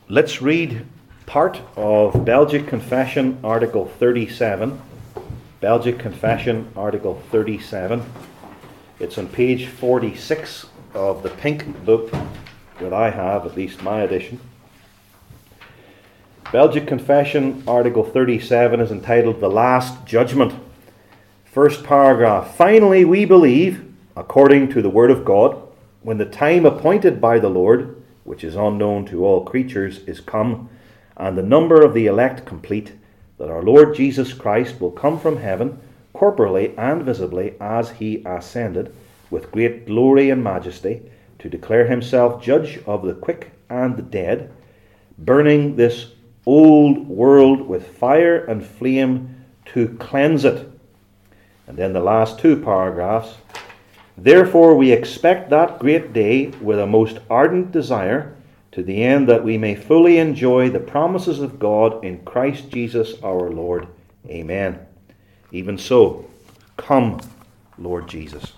Let's read part of Belgic Confession, Article 37. Belgic Confession, Article 37. It's on page 46 of the pink book that I have, at least my edition. Belgic Confession, Article 37 is entitled The Last Judgment. First paragraph. Finally, we believe, according to the Word of God, when the time appointed by the Lord, which is unknown to all creatures, is come, and the number of the elect complete, that our Lord Jesus Christ will come from heaven, corporally and visibly, as he ascended, with great glory and majesty, to declare himself judge of the quick and the dead, burning this old world with fire and flame to cleanse it. And then the last two paragraphs. Therefore we expect that great day with a most ardent desire, to the end that we may fully enjoy the promises of God in Christ Jesus our Lord. Amen. Even so, come, Lord Jesus.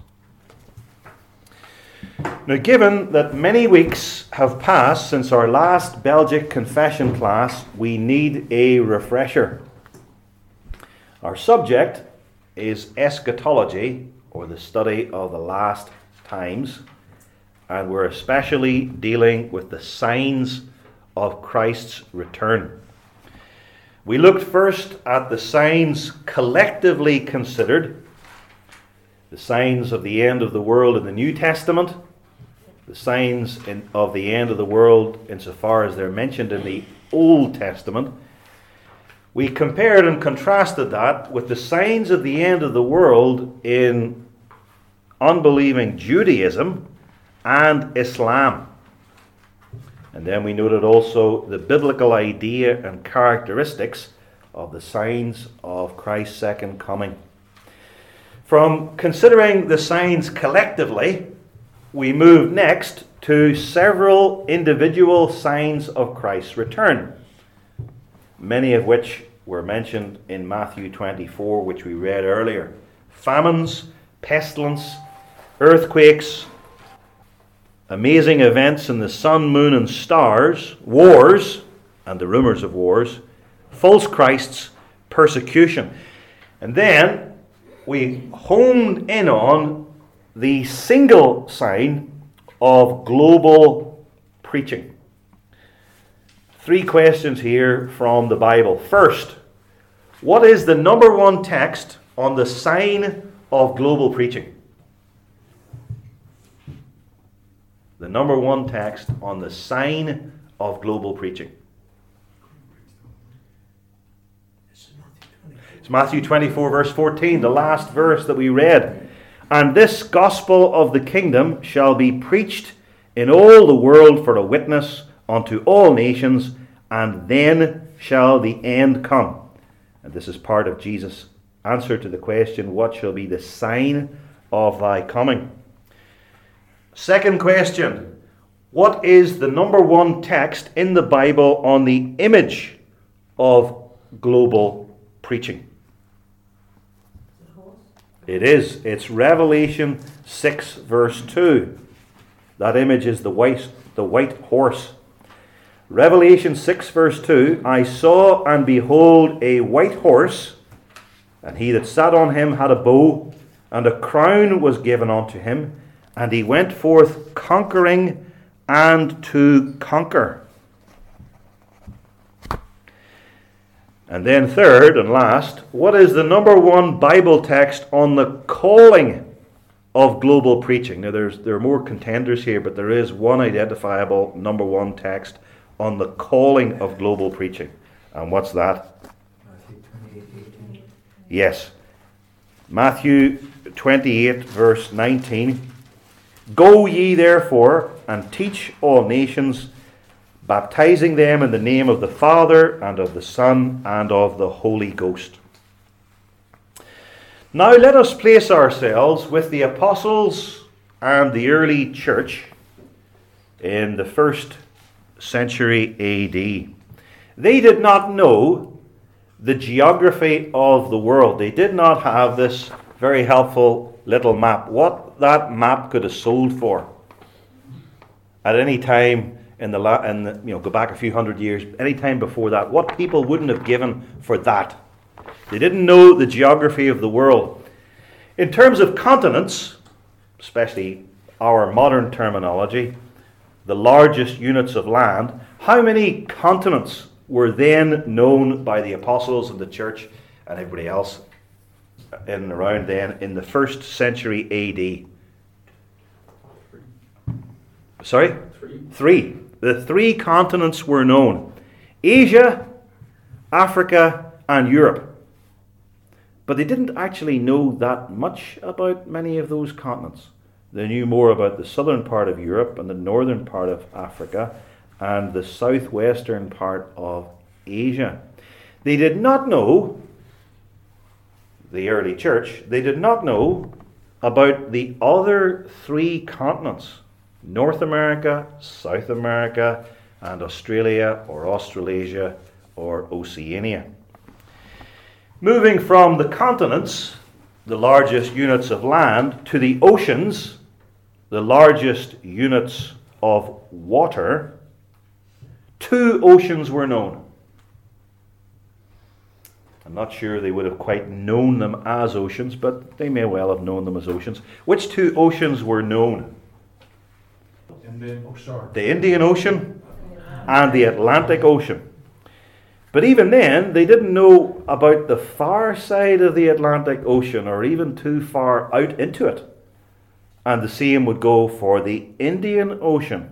Now, given that many weeks have passed since our last Belgic Confession class, we need a refresher. Our subject is eschatology, or the study of the last times, and we're especially dealing with the signs of Christ's return. We looked first at the signs collectively considered, the signs of the end of the world in the New Testament, the signs of the end of the world insofar as they're mentioned in the Old Testament. We compared and contrasted that with the signs of the end of the world in unbelieving Judaism and Islam. And then we noted also the biblical idea and characteristics of the signs of Christ's second coming. From considering the signs collectively, we move next to several individual signs of Christ's return, many of which were mentioned in Matthew 24, which we read earlier. Famines, pestilence, earthquakes, amazing events in the sun, moon, and stars, wars, and the rumors of wars, false Christs, persecution. And then we honed in on the single sign of global preaching. Three questions here from the Bible. First, what is the number one text on the sign of global preaching? The number one text on the sign of global preaching. It's Matthew 24, verse 14, the last verse that we read. And this gospel of the kingdom shall be preached in all the world for a witness unto all nations, and then shall the end come. And this is part of Jesus' answer to the question, what shall be the sign of thy coming? Second question, what is the number one text in the Bible on the image of global preaching? It is. It's Revelation 6, verse 2. That image is the white horse. Revelation 6, verse 2, I saw and behold a white horse, and he that sat on him had a bow, and a crown was given unto him, and he went forth conquering and to conquer. And then third and last, what is the number one Bible text on the calling of global preaching? Now there are more contenders here, but there is one identifiable number one text on the calling of global preaching. And what's that? Matthew 28:18. Yes. Matthew 28, verse 19. Go ye therefore and teach all nations, baptizing them in the name of the Father and of the Son and of the Holy Ghost. Now let us place ourselves with the apostles and the early church in the 1st century AD. They did not know the geography of the world. They did not have this very helpful little map. What that map could have sold for at any time go back a few hundred years, any time before that, what people wouldn't have given for that. They didn't know the geography of the world. In terms of continents, especially our modern terminology, the largest units of land, how many continents were then known by the apostles and the church and everybody else in and around then in the 1st century AD? Sorry? Three. The 3 continents were known: Asia, Africa, and Europe. But they didn't actually know that much about many of those continents. They knew more about the southern part of Europe and the northern part of Africa and the southwestern part of Asia. They did not know, the early church, they did not know about the other 3 continents: North America, South America, and Australia or Australasia or Oceania. Moving from the continents, the largest units of land, to the oceans, the largest units of water, 2 oceans were known. I'm not sure they would have quite known them as oceans, but they may well have known them as oceans. Which 2 oceans were known? The Indian Ocean and the Atlantic Ocean. But even then, they didn't know about the far side of the Atlantic Ocean or even too far out into it. And the same would go for the Indian Ocean.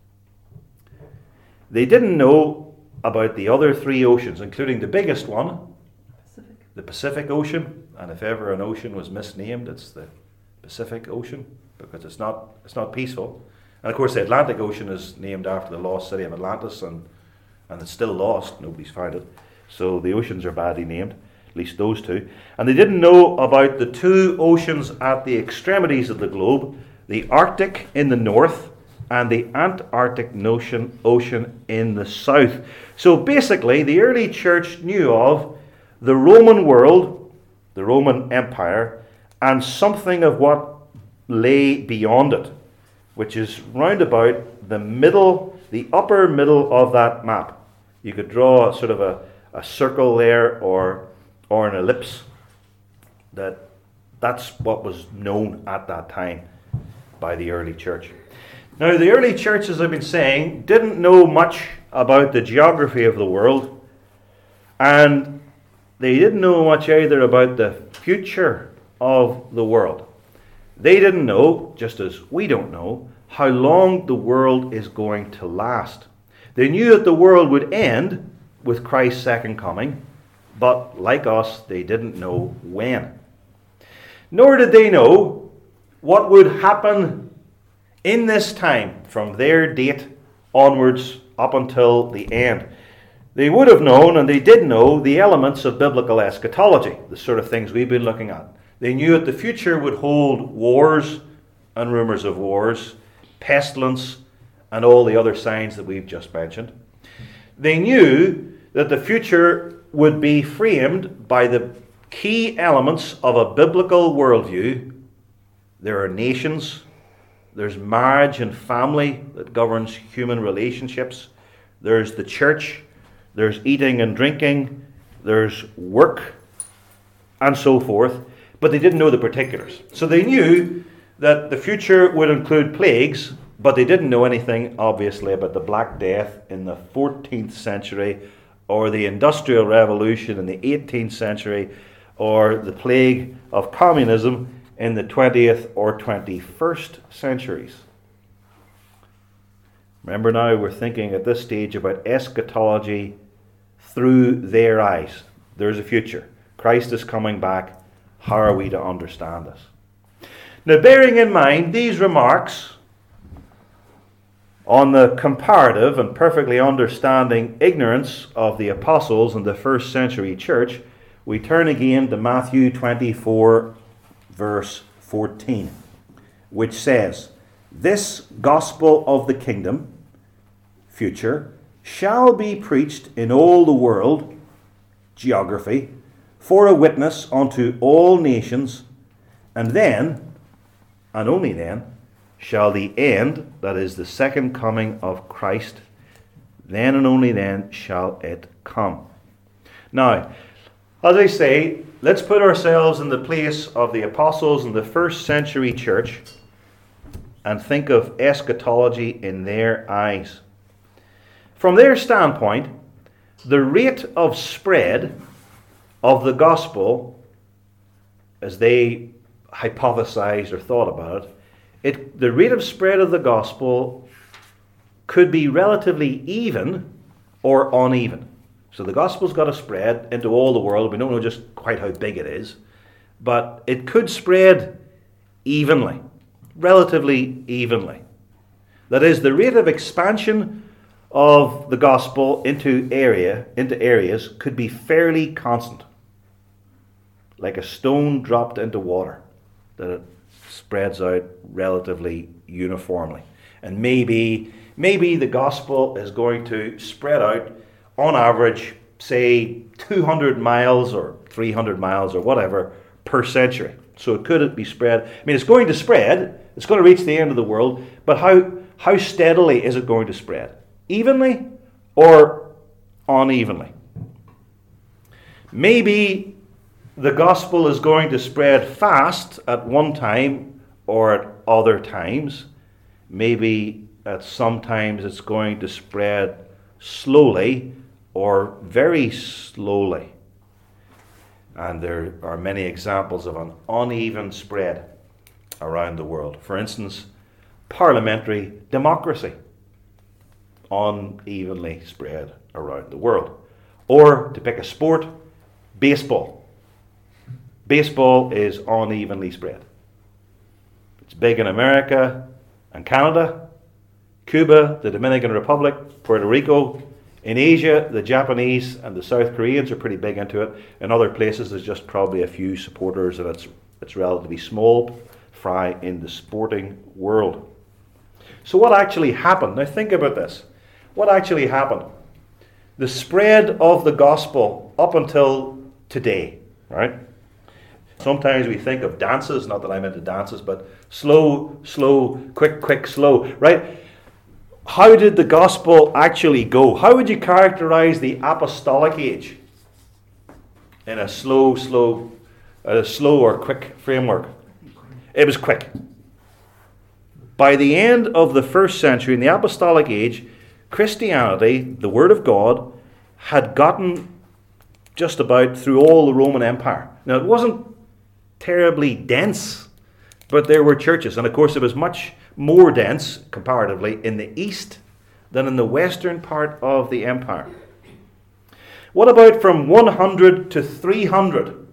They didn't know about the other 3 oceans, including the biggest one, the Pacific Ocean. And if ever an ocean was misnamed, it's the Pacific Ocean, because it's not peaceful. And of course, the Atlantic Ocean is named after the lost city of Atlantis, and it's still lost. Nobody's found it. So the oceans are badly named, at least those 2. And they didn't know about the 2 oceans at the extremities of the globe, the Arctic in the north and the Antarctic Ocean in the south. So basically, the early church knew of the Roman world, the Roman Empire, and something of what lay beyond it, which is round about the middle, the upper middle of that map. You could draw sort of a circle there or an ellipse. That's what was known at that time by the early church. Now, the early church, as I've been saying, didn't know much about the geography of the world, and they didn't know much either about the future of the world. They didn't know, just as we don't know, how long the world is going to last. They knew that the world would end with Christ's second coming, but like us, they didn't know when. Nor did they know what would happen in this time from their date onwards up until the end. They would have known, and they did know, the elements of biblical eschatology, the sort of things we've been looking at. They knew that the future would hold wars and rumors of wars, pestilence, and all the other signs that we've just mentioned. They knew that the future would be framed by the key elements of a biblical worldview. There are nations, there's marriage and family that governs human relationships, there's the church, there's eating and drinking, there's work, and so forth. But they didn't know the particulars. So they knew that the future would include plagues, but they didn't know anything, obviously, about the Black Death in the 14th century, or the Industrial Revolution in the 18th century, or the plague of communism in the 20th or 21st centuries. Remember now, we're thinking at this stage about eschatology through their eyes. There's a future. Christ is coming back. How are we to understand this? Now, bearing in mind these remarks on the comparative and perfectly understanding ignorance of the apostles in the first century church, we turn again to Matthew 24, verse 14, which says, "This gospel of the kingdom," future, "shall be preached in all the world," geography, "for a witness unto all nations, and then, and only then, shall the end," that is the second coming of Christ, then and only then shall it come. Now, as I say, let's put ourselves in the place of the apostles in the first century church and think of eschatology in their eyes. From their standpoint, the rate of spread of the gospel, as they hypothesized or thought about it, the rate of spread of the gospel could be relatively even or uneven. So the gospel's got to spread into all the world. We don't know just quite how big it is, but it could spread evenly, relatively evenly. That is, the rate of expansion of the gospel into areas could be fairly constant, like a stone dropped into water, that it spreads out relatively uniformly. And maybe the gospel is going to spread out on average, say 200 miles or 300 miles or whatever per century. So it could be spread. I mean, it's going to spread. It's going to reach the end of the world. But how steadily is it going to spread? Evenly or unevenly? Maybe the gospel is going to spread fast at one time or at other times. Maybe at some times it's going to spread slowly or very slowly. And there are many examples of an uneven spread around the world. For instance, parliamentary democracy, unevenly spread around the world. Or, to pick a sport, baseball. Baseball is unevenly spread. It's big in America and Canada, Cuba, the Dominican Republic, Puerto Rico. In Asia, the Japanese and the South Koreans are pretty big into it. In other places, there's just probably a few supporters, and it's relatively small fry in the sporting world. So what actually happened? Now think about this. What actually happened? The spread of the gospel up until today, right? Sometimes we think of dances, not that I'm into dances, but slow, quick, slow, right? How did the gospel actually go? How would you characterize the apostolic age in a slow or quick framework? It was quick. By the end of the first century, in the apostolic age, Christianity, the Word of God, had gotten just about through all the Roman Empire. Now, it wasn't terribly dense, but there were churches. And of course, it was much more dense, comparatively, in the east than in the western part of the empire. What about from 100 to 300?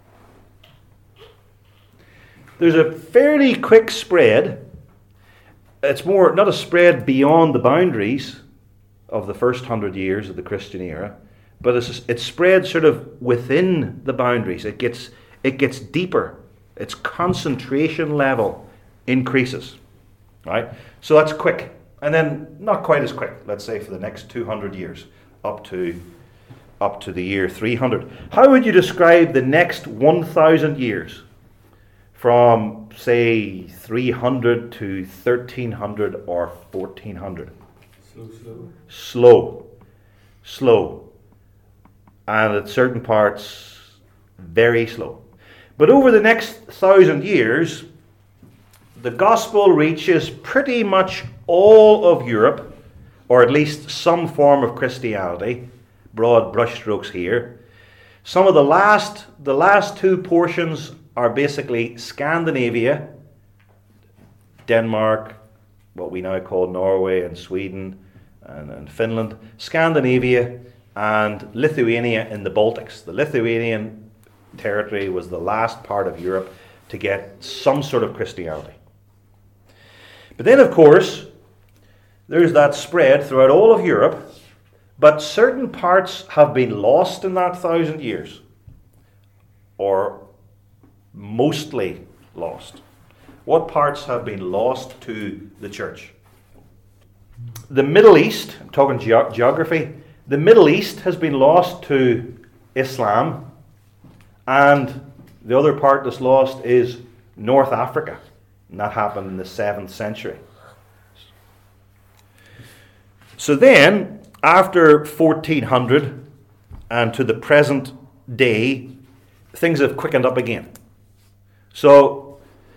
There's a fairly quick spread. It's more not a spread beyond the boundaries of the first 100 years of the Christian era, but it spreads sort of within the boundaries. It gets deeper. Its concentration level increases. Right? So that's quick. And then not quite as quick, let's say, for the next 200 years, up to the year 300. How would you describe the next 1,000 years? From, say, 300 to 1300 or 1400. Slow. And at certain parts, very slow. But over the next 1,000 years, the gospel reaches pretty much all of Europe, or at least some form of Christianity. Broad brushstrokes here. Some of the last two portions are basically Scandinavia, Denmark, what we now call Norway and Sweden and Finland, Scandinavia and Lithuania in the Baltics. The Lithuanian territory was the last part of Europe to get some sort of Christianity. But then, of course, there's that spread throughout all of Europe, but certain parts have been lost in that 1,000 years, or mostly lost. What parts have been lost to the church? The Middle East, I'm talking geography, the Middle East has been lost to Islam, and the other part that's lost is North Africa. And that happened in the 7th century. So then, after 1400 and to the present day, things have quickened up again. So,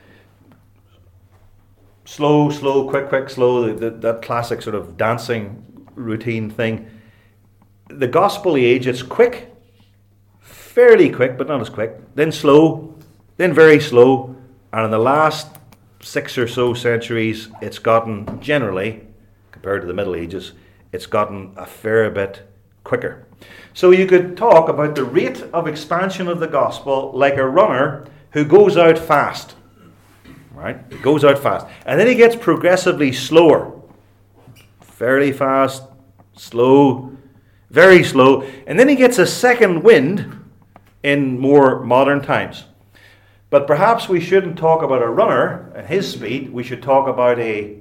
slow, slow, quick, quick, slow, that classic sort of dancing routine thing. The gospel age, it's quick, fairly quick, but not as quick, then slow, then very slow, and in the last 6 or so centuries, it's gotten, generally, compared to the Middle Ages, it's gotten a fair bit quicker. So you could talk about the rate of expansion of the gospel like a runner who goes out fast. Right? He goes out fast. And then he gets progressively slower. Fairly fast, slow, very slow. And then he gets a second wind in more modern times. But perhaps we shouldn't talk about a runner and his speed. We should talk about a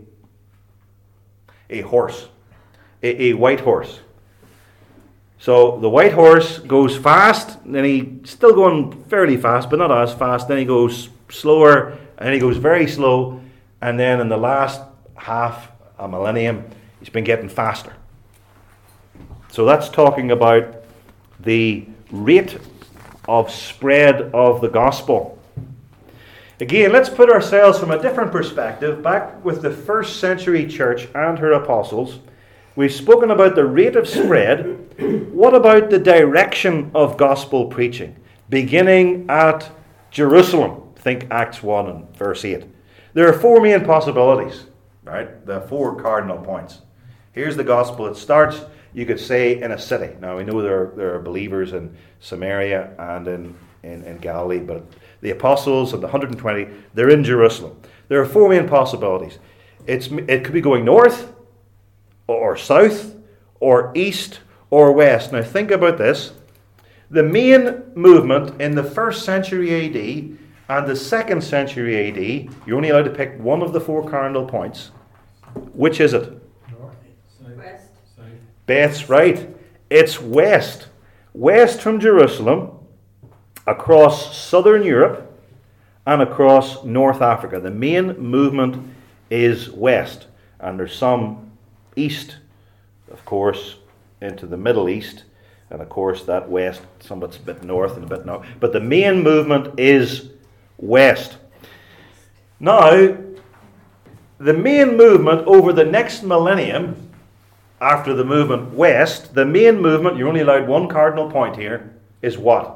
horse, a white horse. So the white horse goes fast, then he's still going fairly fast, but not as fast. Then he goes slower, and then he goes very slow. And then in the last half a millennium, he's been getting faster. So that's talking about the rate of spread of the gospel. Again, let's put ourselves from a different perspective back with the first century church and her apostles. We've spoken about the rate of spread. What about the direction of gospel preaching? Beginning at Jerusalem. Think Acts 1 and verse 8. There are 4 main possibilities, right? The 4 cardinal points. Here's the gospel. It starts, you could say, in a city. Now, we know there are believers in Samaria and in Galilee, but the apostles and the 120, they're in Jerusalem. There are 4 main possibilities. It could be going north, or south, or east, or west. Now think about this. The main movement in the 1st century AD and the 2nd century AD, you're only allowed to pick one of the 4 cardinal points. Which is it? North, south, West. south. That's right. It's west. West from Jerusalem, across southern Europe, and across North Africa. The main movement is west. And there's some east, of course, into the Middle East, and of course that west, somewhat a bit north and a bit north. But the main movement is west. Now, the main movement over the next millennium, after the movement west, the main movement, you're only allowed one cardinal point here, is what?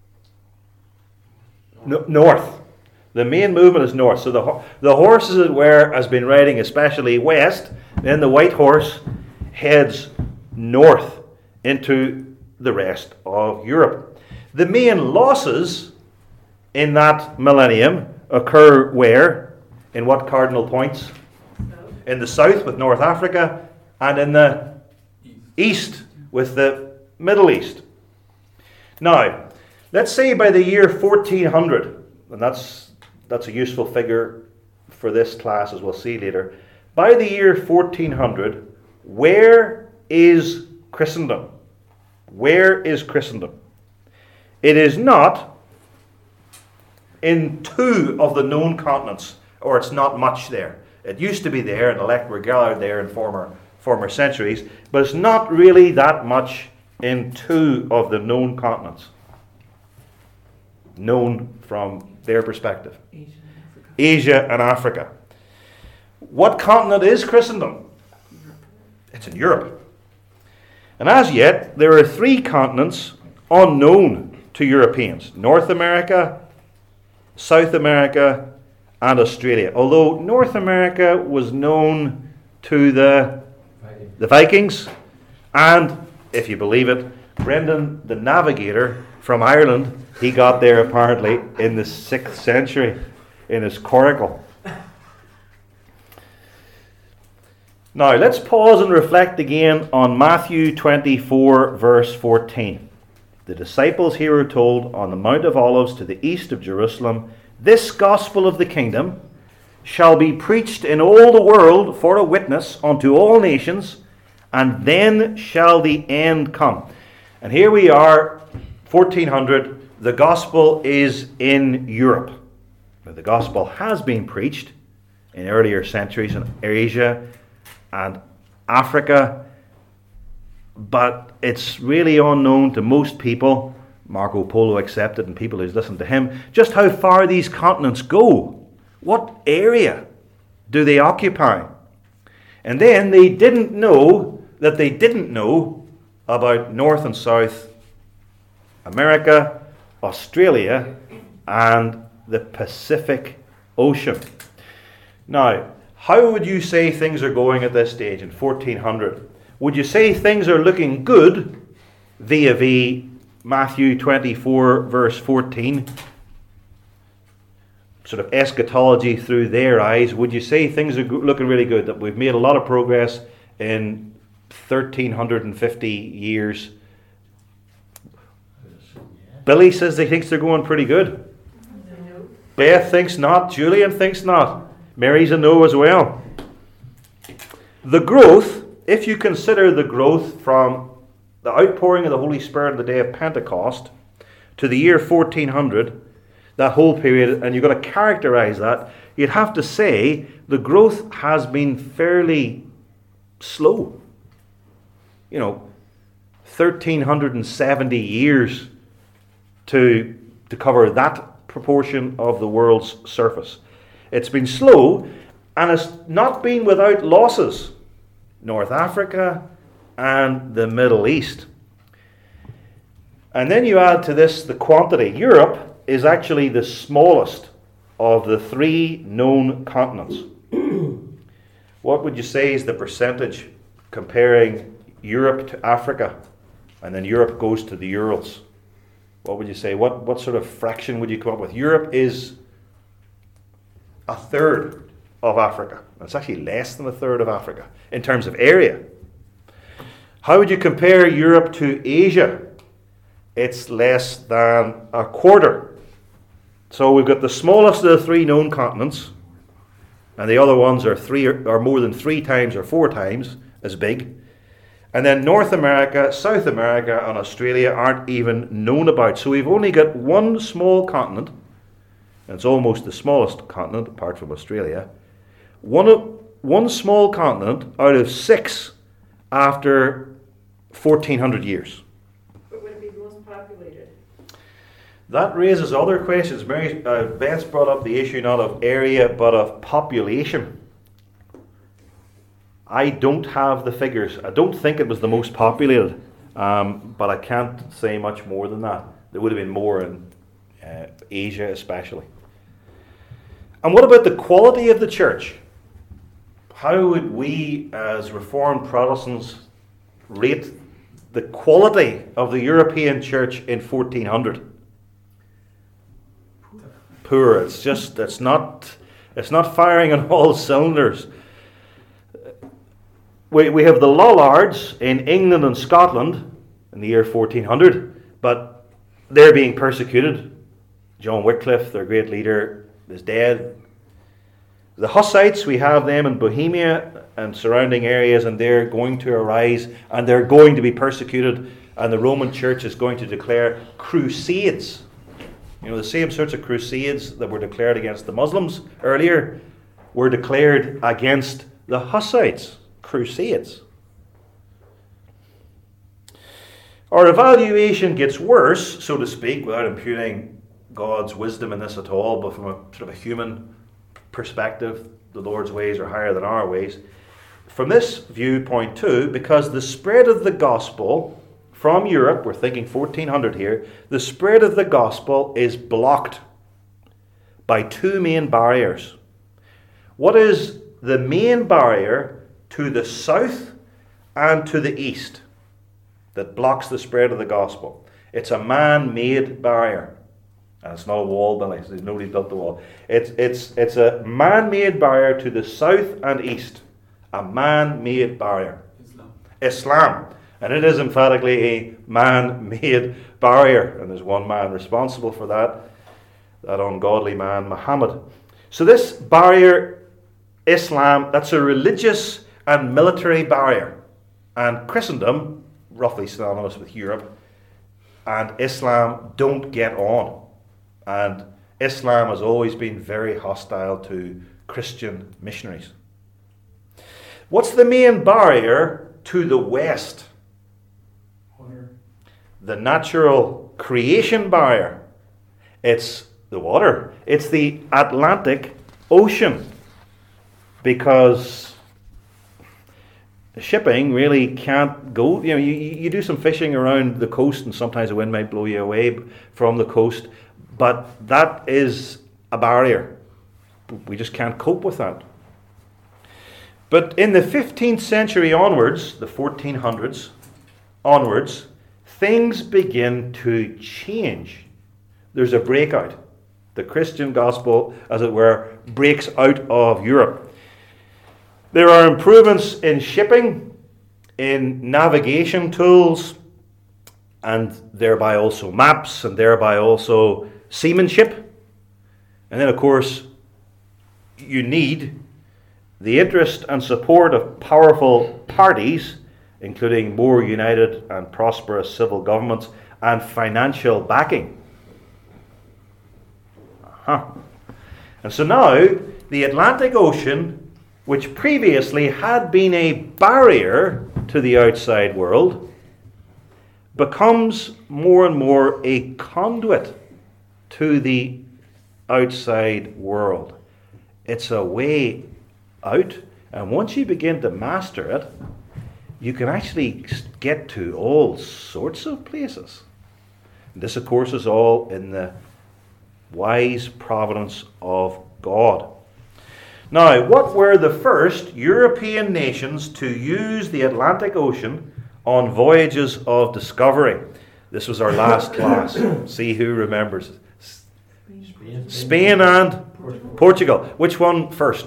North. The main movement is north. So the horse, as it were, has been riding especially west. Then the white horse heads north into the rest of Europe. The main losses in that millennium occur where? In what cardinal points? In the south with North Africa, and in the east with the Middle East. Now, let's say by the year 1400, and that's a useful figure for this class, as we'll see later. By the year 1400, where is Christendom? Where is Christendom? It is not in 2 of the known continents, or it's not much there. It used to be there, and elect were gathered there in former centuries, but it's not really that much in 2 of the known continents. Known from their perspective. Asia and Africa. What continent is Christendom? It's in Europe. And as yet, there are 3 continents unknown to Europeans. North America, South America, and Australia. Although North America was known to the Vikings, and, if you believe it, Brendan the Navigator from Ireland, he got there apparently in the 6th century in his coracle. Now, let's pause and reflect again on Matthew 24, verse 14. The disciples here are told on the Mount of Olives to the east of Jerusalem, "This gospel of the kingdom shall be preached in all the world for a witness unto all nations, and then shall the end come." And here we are, 1400, the gospel is in Europe. But the gospel has been preached in earlier centuries in Asia and Africa but it's really unknown to most people, Marco Polo accepted and people who listen to him, just how far these continents go. What area do they occupy? And then they didn't know that they didn't know about North and South America, Australia, and the Pacific Ocean. Now, how would you say things are going at this stage in 1400? Would you say things are looking good vis-a-vis Matthew 24 verse 14? Sort of eschatology through their eyes. Would you say things are looking really good, that we've made a lot of progress in 1350 years? Billy says he thinks they're going pretty good. No. Beth thinks not. Julian thinks not. Mary's a no as well. The growth, if you consider the growth from the outpouring of the Holy Spirit on the day of Pentecost to the year 1400, that whole period, and you've got to characterize that, you'd have to say the growth has been fairly slow. 1370 years to cover that proportion of the world's surface. It's been slow, and it's not been without losses. North Africa and the Middle East. And then you add to this the quantity. Europe is actually the smallest of the three known continents. What would you say is the percentage comparing Europe to Africa, and then Europe goes to the Urals? What would you say? What sort of fraction would you come up with? Europe is a third of Africa. It's actually less than a third of Africa in terms of area. How would you compare Europe to Asia? It's less than a quarter. So we've got the smallest of the three known continents, and the other ones are more than 3 times or 4 times as big. And then North America, South America, and Australia aren't even known about. So we've only got one small continent, and it's almost the smallest continent apart from Australia. One small continent out of 6 after 1400 years. But would it be the most populated? That raises other questions. Beth's brought up the issue not of area but of population. I don't have the figures. I don't think it was the most populated, but I can't say much more than that. There would have been more in Asia especially. And what about the quality of the church? How would we as Reformed Protestants rate the quality of the European church in 1400? Poor. It's not firing on all cylinders. We have the Lollards in England and Scotland in the year 1400, but they're being persecuted. John Wycliffe, their great leader, is dead. The Hussites, we have them in Bohemia and surrounding areas, and they're going to arise and they're going to be persecuted, and the Roman Church is going to declare crusades. The same sorts of crusades that were declared against the Muslims earlier were declared against the Hussites. Crusades. Our evaluation gets worse, so to speak, without imputing God's wisdom in this at all, but from a sort of a human perspective, the Lord's ways are higher than our ways. From this viewpoint too, because the spread of the gospel from Europe, we're thinking 1400 here, the spread of the gospel is blocked by 2 main barriers. What is the main barrier to the south and to the east that blocks the spread of the gospel? It's a man-made barrier. And it's not a wall, Billy. There's nobody built the wall. It's a man-made barrier to the south and east. A man-made barrier. Islam. And it is emphatically a man-made barrier. And there's one man responsible for that ungodly man, Muhammad. So this barrier, Islam, that's a religious and military barrier. And Christendom, roughly synonymous with Europe, and Islam don't get on. And Islam has always been very hostile to Christian missionaries. What's the main barrier to the West? the natural creation barrier. It's the water. It's the Atlantic Ocean. Because shipping really can't go. You do some fishing around the coast, and sometimes the wind might blow you away from the coast, but that is a barrier. We just can't cope with that. But in the 15th century onwards, the 1400s onwards, things begin to change. There's a breakout. The Christian gospel, as it were, breaks out of Europe. There are improvements in shipping, in navigation tools, and thereby also maps, and thereby also seamanship. And then, of course, you need the interest and support of powerful parties, including more united and prosperous civil governments, and financial backing. And so now, the Atlantic Ocean, which previously had been a barrier to the outside world, becomes more and more a conduit to the outside world. It's a way out, and once you begin to master it, you can actually get to all sorts of places. This, of course, is all in the wise providence of God. Now, what were the first European nations to use the Atlantic Ocean on voyages of discovery? This was our last class. See who remembers. Spain and Portugal. Which one first?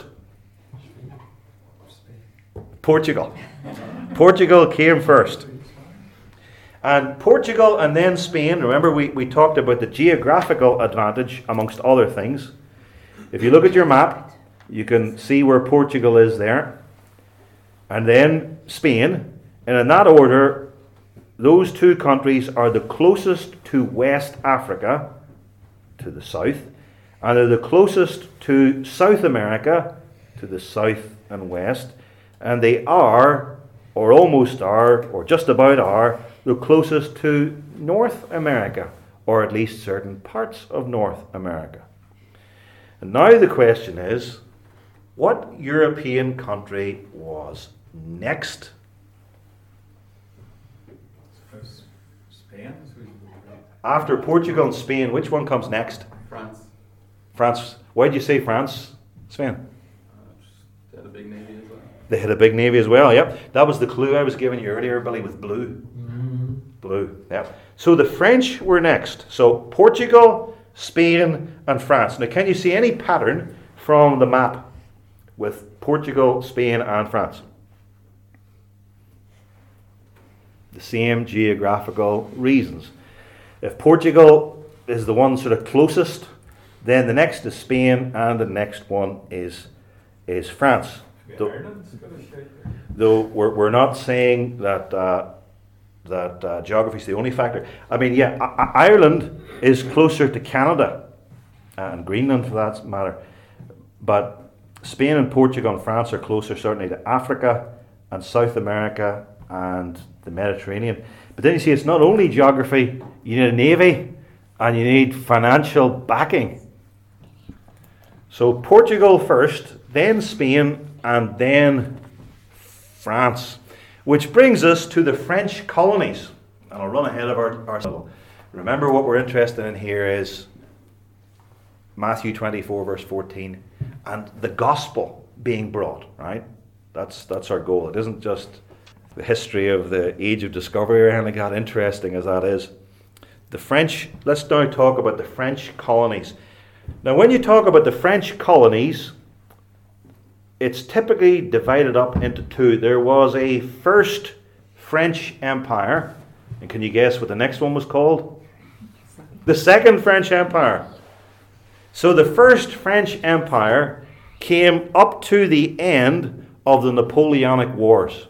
Portugal. Portugal came first. And Portugal and then Spain, remember we talked about the geographical advantage amongst other things. If you look at your map, you can see where Portugal is there. And then Spain. And in that order, those two countries are the closest to West Africa, to the south, and they're the closest to South America, to the south and west. And they are, or almost are, or just about are, the closest to North America, or at least certain parts of North America. And now the question is, what European country was next? Spain? After Portugal and Spain, which one comes next? France. France. Why did you say France, Sven? They had a big navy as well. They had a big navy as well, yep. That was the clue I was giving you earlier, Billy, with blue. Blue, yep. So the French were next. So Portugal, Spain, and France. Now, can you see any pattern from the map with Portugal, Spain, and France? The same geographical reasons. If Portugal is the one sort of closest, then the next is Spain, and the next one is France. Though we're not saying that geography is the only factor. I mean, yeah, Ireland is closer to Canada and Greenland for that matter, but Spain and Portugal and France are closer certainly to Africa and South America and the Mediterranean. But then you see, it's not only geography. You need a navy and you need financial backing. So Portugal first, then Spain, and then France. Which brings us to the French colonies. And I'll run ahead of our remember, what we're interested in here is Matthew 24, verse 14, and the gospel being brought, right? That's our goal. It isn't just the history of the age of discovery or anything like that, interesting as that is. The French, let's now talk about the French colonies. Now, when you talk about the French colonies, it's typically divided up into two. There was a first French Empire, and can you guess what the next one was called? The Second French Empire. So the first French Empire came up to the end of the Napoleonic Wars.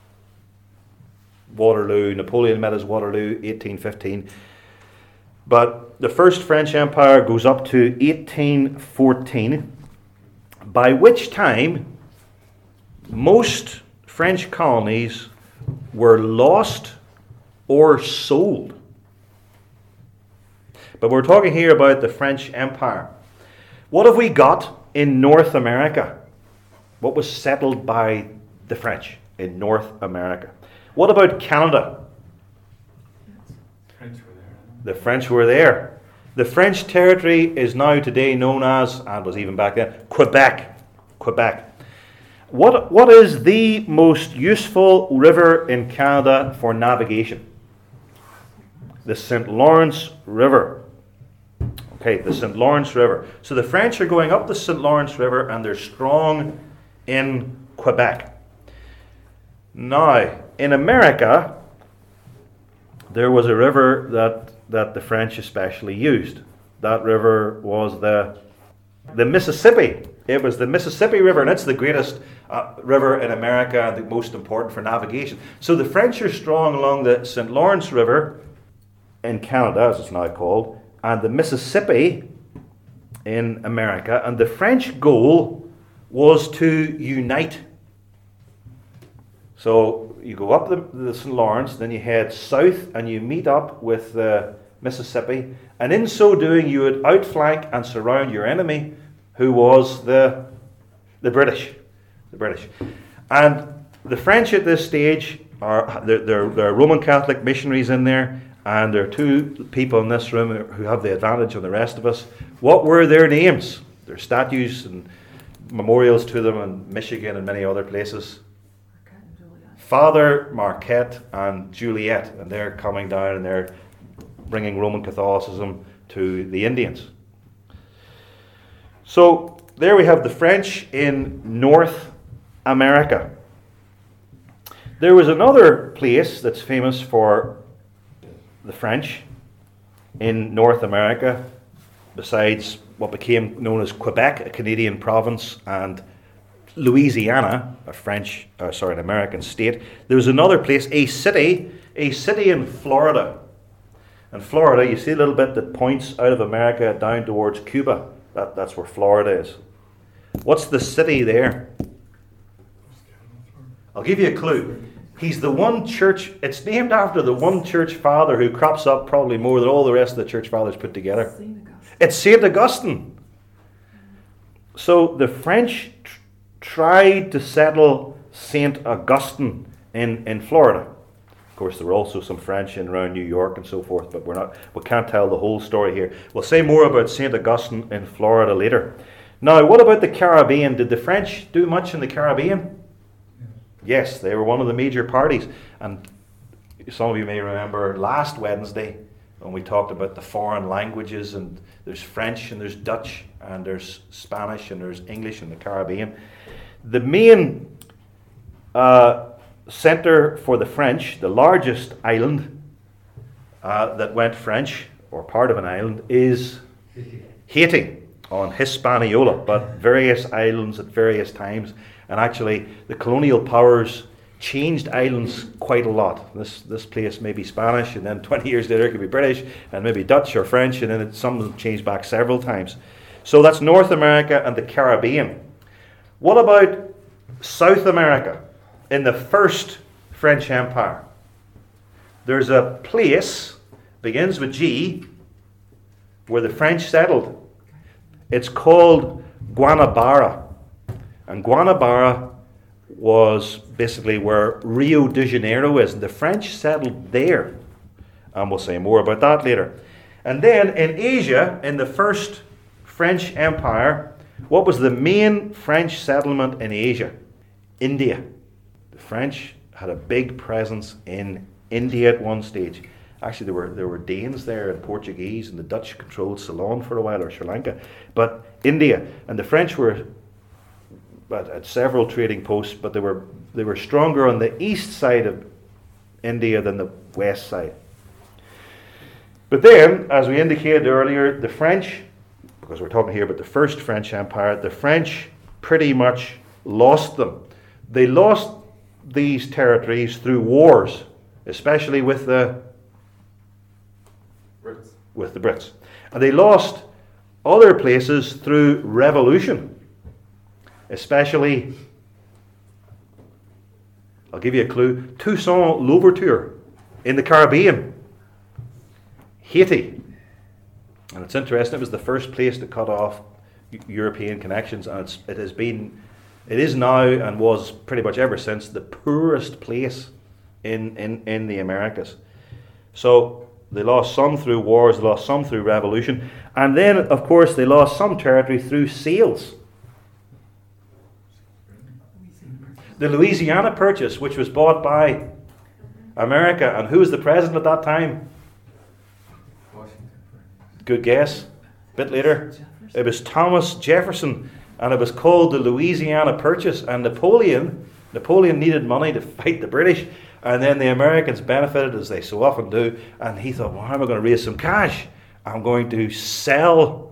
Waterloo, Napoleon met us Waterloo, 1815. But the first French Empire goes up to 1814, by which time most French colonies were lost or sold. But we're talking here about the French Empire. What have we got in North America? What was settled by the French in North America? What about Canada? French were there. The French were there. The French territory is now today known as, and was even back then, Quebec. Quebec. What is the most useful river in Canada for navigation? The St. Lawrence River. Okay, the St. Lawrence River. So the French are going up the St. Lawrence River and they're strong in Quebec. Now, in America, there was a river that the French especially used. That river was the Mississippi. It was the Mississippi River, and it's the greatest river in America and the most important for navigation. So the French are strong along the St. Lawrence River in Canada, as it's now called, and the Mississippi in America. And the French goal was to unite. So you go up the St. Lawrence, then you head south and you meet up with the Mississippi, and in so doing you would outflank and surround your enemy, who was the British. The British. And the French at this stage there are Roman Catholic missionaries in there, and there are two people in this room who have the advantage of the rest of us. What were their names? There are statues and memorials to them in Michigan and many other places. Father Marquette and Juliet, and they're coming down and they're bringing Roman Catholicism to the Indians. So there we have the French in North America. There was another place that's famous for the French in North America, besides what became known as Quebec, a Canadian province, and Louisiana, an American state. There was another place, a city in Florida. In Florida, you see a little bit that points out of America down towards Cuba. That's where Florida is. What's the city there? I'll give you a clue. He's the one church, it's named after the one church father who crops up probably more than all the rest of the church fathers put together. It's St. Augustine. So the French tried to settle St. Augustine in Florida. Of course, there were also some French in around New York and so forth, but we can't tell the whole story here. We'll say more about St. Augustine in Florida later. Now, what about the Caribbean? Did the French do much in the Caribbean? Yes, they were one of the major parties. And some of you may remember last Wednesday when we talked about the foreign languages, and there's French and there's Dutch and there's Spanish and there's English in the Caribbean. The main centre for the French, the largest island that went French, or part of an island, is Haiti on Hispaniola, but various islands at various times. And actually, the colonial powers changed islands quite a lot. This place may be Spanish, and then 20 years later it could be British, and maybe Dutch or French, and then some of them changed back several times. So that's North America and the Caribbean. What about South America in the first French Empire? There's a place, begins with G, where the French settled. It's called Guanabara. And Guanabara was basically where Rio de Janeiro is. And the French settled there. And we'll say more about that later. And then in Asia, in the first French Empire, what was the main French settlement in Asia? India. The French had a big presence in India at one stage. Actually, there were Danes there and Portuguese, and the Dutch controlled Ceylon for a while, or Sri Lanka. But India, and the French were at several trading posts, but they were stronger on the east side of India than the west side. But then, as we indicated earlier, the French, because we're talking here about the first French Empire, the French pretty much lost them. They lost these territories through wars, especially with the Brits. And they lost other places through revolution, especially, I'll give you a clue, Toussaint Louverture in the Caribbean, Haiti, And it's interesting, it was the first place to cut off European connections, and it is now and was pretty much ever since the poorest place in the Americas. So they lost some through wars, they lost some through revolution, and then of course they lost some territory through sales. The Louisiana Purchase, which was bought by America, and who was the president at that time? Washington. Good guess. A bit later. It was Thomas Jefferson, and it was called the Louisiana Purchase. And Napoleon needed money to fight the British, and then the Americans benefited, as they so often do. And he thought, well, how am I going to raise some cash? I'm going to sell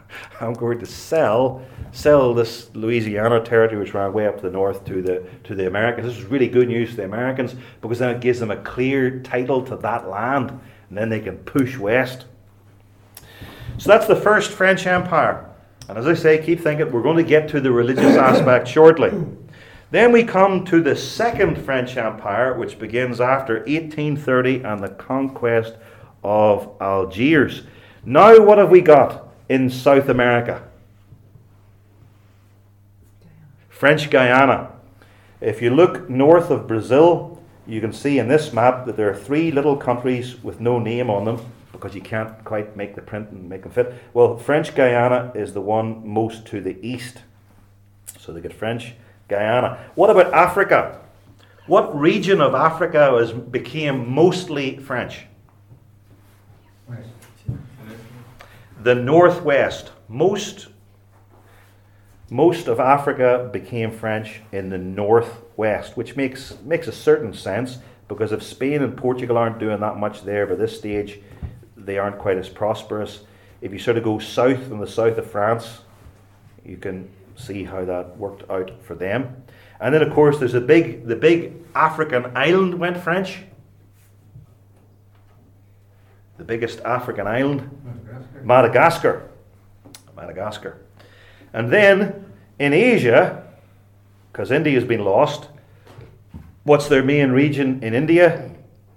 this Louisiana territory, which ran way up to the north, to the Americans. This is really good news for the Americans, because then it gives them a clear title to that land, and then they can push west. So that's the first French Empire. And as I say, keep thinking, we're going to get to the religious aspect shortly. Then we come to the second French Empire, which begins after 1830 and the conquest of Algiers. Now what have we got in South America? French Guiana. If you look north of Brazil, you can see in this map that there are 3 little countries with no name on them, because you can't quite make the print and make them fit. Well, French Guiana is the one most to the east. So they get French Guiana. What about Africa? What region of Africa became mostly French? West. The northwest. Most of Africa became French in the northwest, which makes a certain sense, because if Spain and Portugal aren't doing that much there by this stage, they aren't quite as prosperous. If you sort of go south, in the south of France, you can see how that worked out for them. And then, of course, there's the big African island went French. The biggest African island, Madagascar. And then in Asia, because India's been lost, what's their main region in India?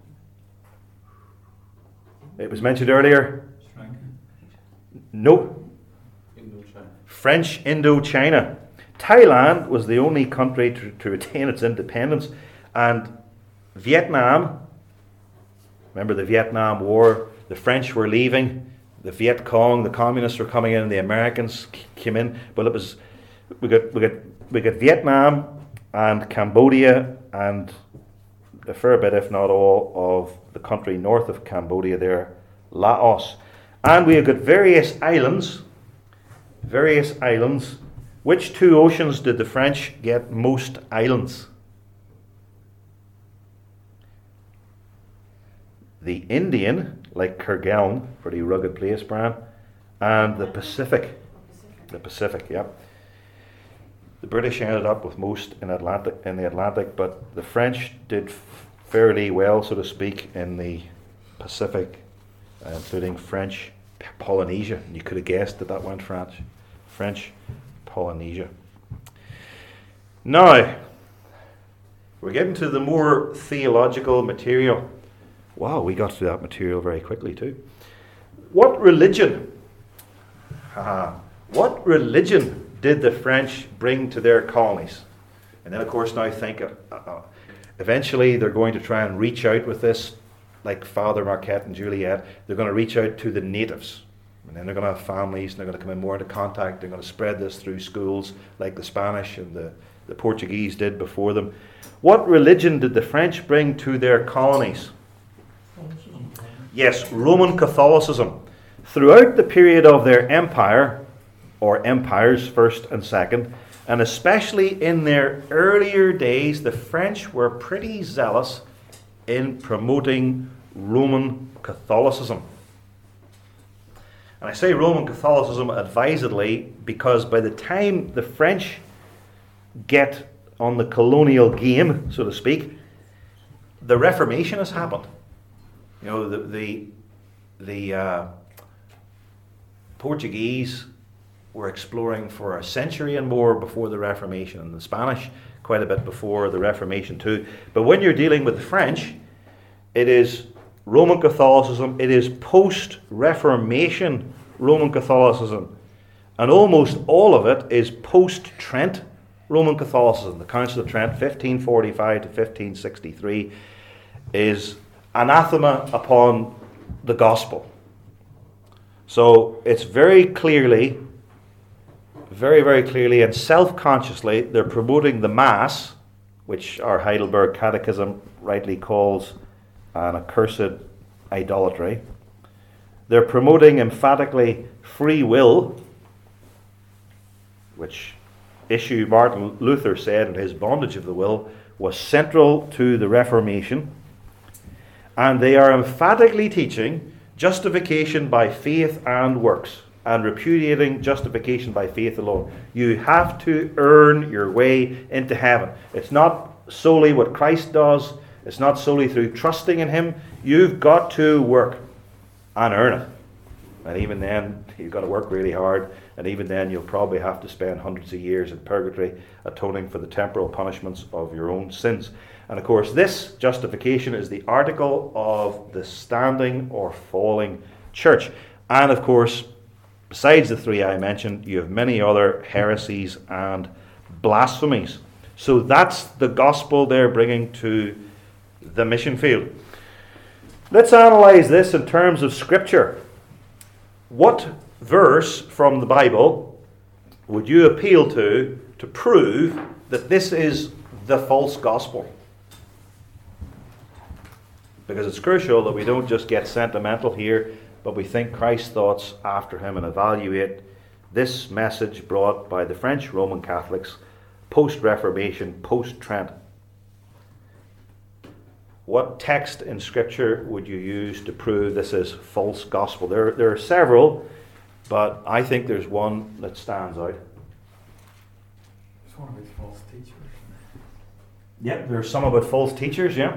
It was mentioned earlier. Sri Lanka. Nope. Indochina. French Indochina. Thailand was the only country to retain its independence, and Vietnam, remember the Vietnam War, the French were leaving, the Viet Cong, the communists were coming in, and the Americans came in. Well, we got Vietnam and Cambodia and a fair bit, if not all, of the country north of Cambodia there, Laos. And we have got various islands. Which 2 oceans did the French get most islands? The Indian, like Kerguelen, pretty rugged place, Brian, and the Pacific. The Pacific, yep. The British ended up with most in the Atlantic, but the French did fairly well, so to speak, in the Pacific, including French Polynesia. And you could have guessed that went French Polynesia. Now, we're getting to the more theological material. Wow, we got through that material very quickly too. What religion did the French bring to their colonies? And then, of course, now think, eventually they're going to try and reach out with this, like Father Marquette and Juliet. They're going to reach out to the natives. And then they're going to have families, and they're going to come in more into contact. They're going to spread this through schools, like the Spanish and the Portuguese did before them. What religion did the French bring to their colonies? Yes, Roman Catholicism. Throughout the period of their empire, or empires first and second, and especially in their earlier days, the French were pretty zealous in promoting Roman Catholicism. And I say Roman Catholicism advisedly because by the time the French get on the colonial game, so to speak, the Reformation has happened. You know, the Portuguese were exploring for a century and more before the Reformation, and the Spanish quite a bit before the Reformation too. But when you're dealing with the French, it is Roman Catholicism, it is post-Reformation Roman Catholicism. And almost all of it is post-Trent Roman Catholicism. The Council of Trent, 1545 to 1563, is anathema upon the gospel. So it's very clearly, very clearly and self-consciously, they're promoting the Mass, which our Heidelberg Catechism rightly calls an accursed idolatry. They're promoting emphatically free will, which issue Martin Luther said in his Bondage of the Will was central to the Reformation. And they are emphatically teaching justification by faith and works, and repudiating justification by faith alone. You have to earn your way into heaven. It's not solely what Christ does. It's not solely through trusting in Him. You've got to work and earn it. And even then, you've got to work really hard. And even then, you'll probably have to spend hundreds of years in purgatory atoning for the temporal punishments of your own sins. And of course, this justification is the article of the standing or falling church. And of course, besides the three I mentioned, you have many other heresies and blasphemies. So that's the gospel they're bringing to the mission field. Let's analyze this in terms of Scripture. What verse from the Bible would you appeal to prove that this is the false gospel? Because it's crucial that we don't just get sentimental here, but we think Christ's thoughts after him and evaluate this message brought by the French Roman Catholics post-Reformation, post-Trent. What text in Scripture would you use to prove this is false gospel? There are several, but I think there's one that stands out. It's one of its false teachers. Yeah, there's some about false teachers, yeah.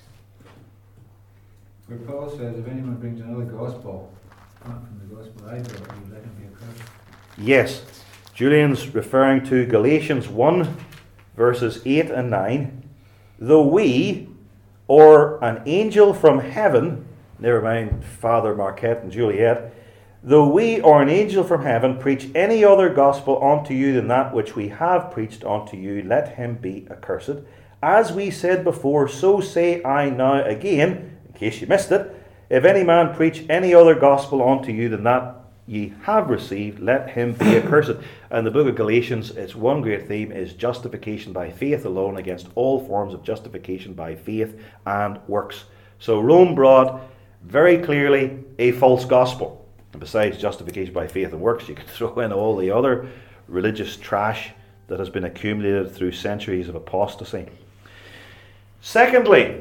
Where Paul says, if anyone brings another gospel, apart from the gospel I brought you, let him be accursed. Yes, Julian's referring to Galatians 1, verses 8 and 9. Though we, or an angel from heaven, never mind Father Marquette and Juliet, though we or an angel from heaven preach any other gospel unto you than that which we have preached unto you, let him be accursed. As we said before, so say I now again, in case you missed it, if any man preach any other gospel unto you than that ye have received, let him be accursed. And the book of Galatians, its one great theme is justification by faith alone against all forms of justification by faith and works. So Rome brought very clearly a false gospel. And besides justification by faith and works, you can throw in all the other religious trash that has been accumulated through centuries of apostasy. Secondly,